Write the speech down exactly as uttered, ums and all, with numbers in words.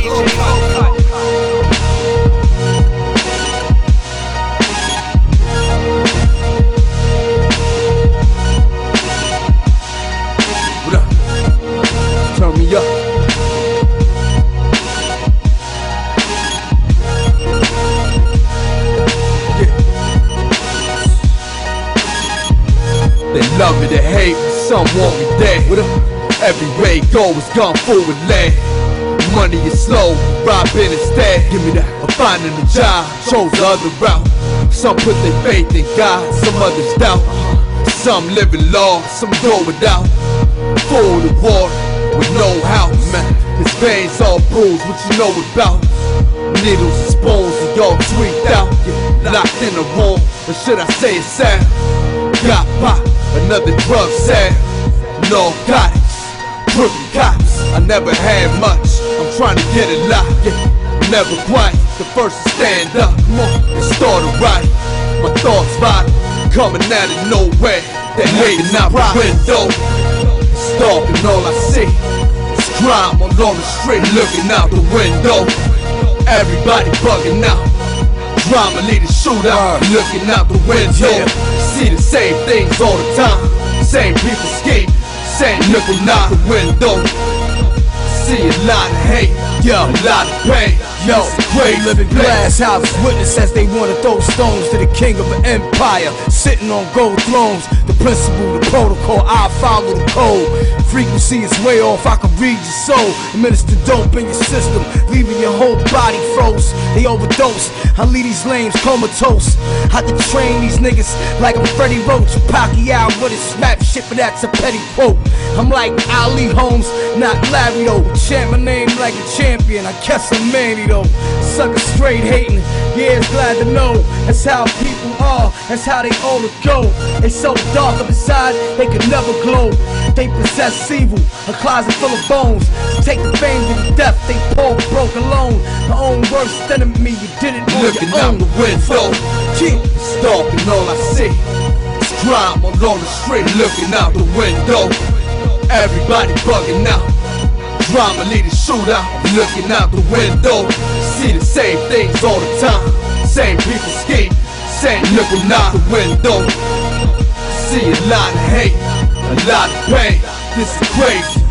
What up? Turn me up. They love me, they hate me, some want me dead. What up? Every way go is gone forward lead. Money is slow, robbing instead. Give me that. I'm finding a job, chose the other route. Some put their faith in God, some others doubt. Some living lost, some go without. Full of water with no house, man. His veins all bruised, what you know about? Needles and spoons and y'all tweaked out. Locked in a room, or should I say it's sad? Got pop, another drug sad. Narcotics, crooked cops. I never had much, I'm trying to get a lot. Yeah, never quite the first to stand up. Come on, and start a riot. My thoughts violent, coming out of nowhere. They hating out the window, stalking all I see. It's crime all on the street, looking out the window. Everybody bugging out. Drama lead a shootout, looking out the window. See the same things all the time. Same people scheme, same nickel knock the window. See a lot of hate, yo, a lot of pain. Yo, they live in glass houses, witness as they wanna throw stones to the king of an empire, sitting on gold thrones. The principle, the protocol, I follow the code. Frequency is way off, I can read your soul. Administer dope in your system, leaving your whole body froze. They overdose, I leave these lames comatose. I can train these niggas like I'm Freddie Roach. Pacquiao with his snap shit, but that's a petty quote. I'm like Ali Holmes, not Larry though. Chant my name like a champion, I guess I'm Manny though. Sucker straight hating, yeah, it's glad to know. That's how people are, that's how they all go. They so dark up inside, they could never glow. They possess evil, a closet full of bones. To take the fame to the death, they poor, broke alone. My own worst enemy, you did it on looking your out own. the window, stalking all I see. It's crime all on the street, looking out the window. Everybody bugging out. Drama lead a shootout, looking out the window. See the same things all the time. Same people scheme, same nickel knock the window. See a lot of hate, a lot of pain. This is crazy.